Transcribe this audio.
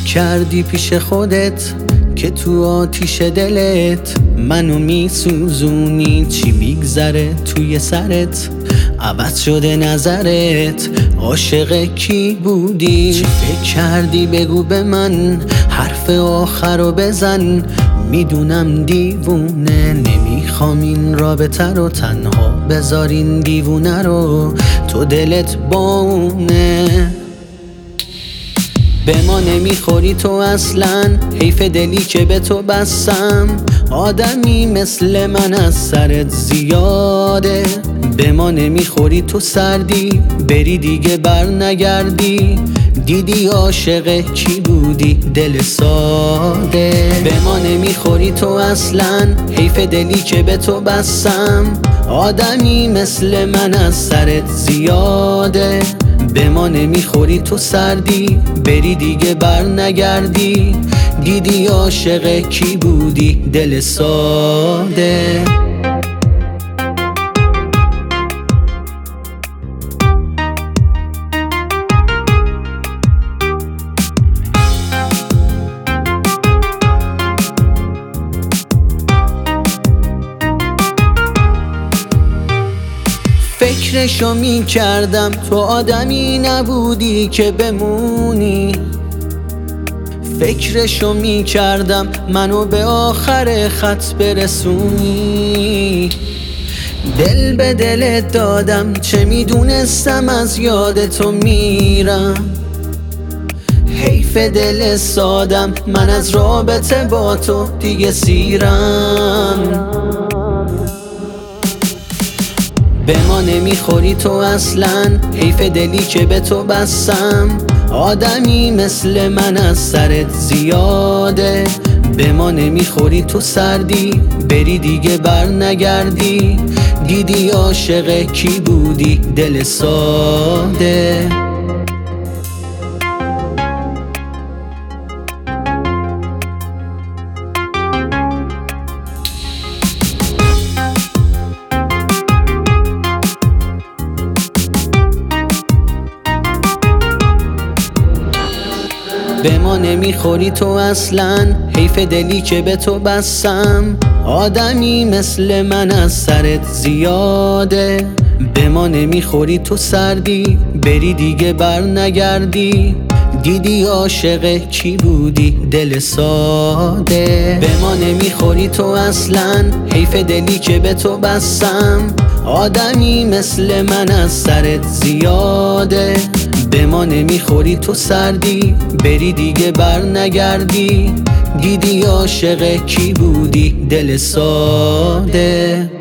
کردی پیش خودت که تو آتیش دلت منو میسوزونی؟ چی میگذره توی سرت؟ عوض شده نظرت؟ عاشق کی بودی؟ چی فکر کردی؟ بگو به من، حرف آخر رو بزن. میدونم دیوونه، نمیخوام این رابطه رو تنها بذارین دیوونه رو، تو دلت با اونه. به ما نمیخوری تو اصلا، حیف دلی که به تو بستم. آدمی مثل من از سرت زیاده. به ما نمیخوری تو سردی، بری دیگه بر نگردی. دیدی عاشق کی بودی؟ دل ساده. به ما نمیخوری تو اصلا، حیف دلی که به تو بستم. آدمی مثل من از سرت زیاده. به ما نمیخوری تو سردی، بری دیگه بر نگردی. دیدی عاشق کی بودی؟ دل ساده. فکرشو میکردم تو آدمی نبودی که بمونی. فکرشو میکردم منو به آخر خط برسونی. دل به دلت دادم، چه میدونستم از یاد تو میرم. حیف دل سادم، من از رابطه با تو دیگه سیرم. به ما نمیخوری تو اصلا، حیف دلی که به تو بستم. آدمی مثل من از سرت زیاده. به ما نمیخوری تو سردی، بری دیگه بر نگردی. دیدی عاشق کی بودی؟ دل ساده. به ما نمیخوری تو اصلا، حیف دلی که به تو بستم. آدمی مثل من از سرت زیاده. به ما نمیخوری تو سردی، بری دیگه بر نگردی. دیدی عاشق کی بودی؟ دل ساده. به ما نمیخوری تو اصلا، حیف دلی که به تو بستم. آدمی مثل من از سرت زیاده. به ما نمیخوری تو سردی، بری دیگه بر نگردی. دیدی عاشق کی بودی؟ دل ساده.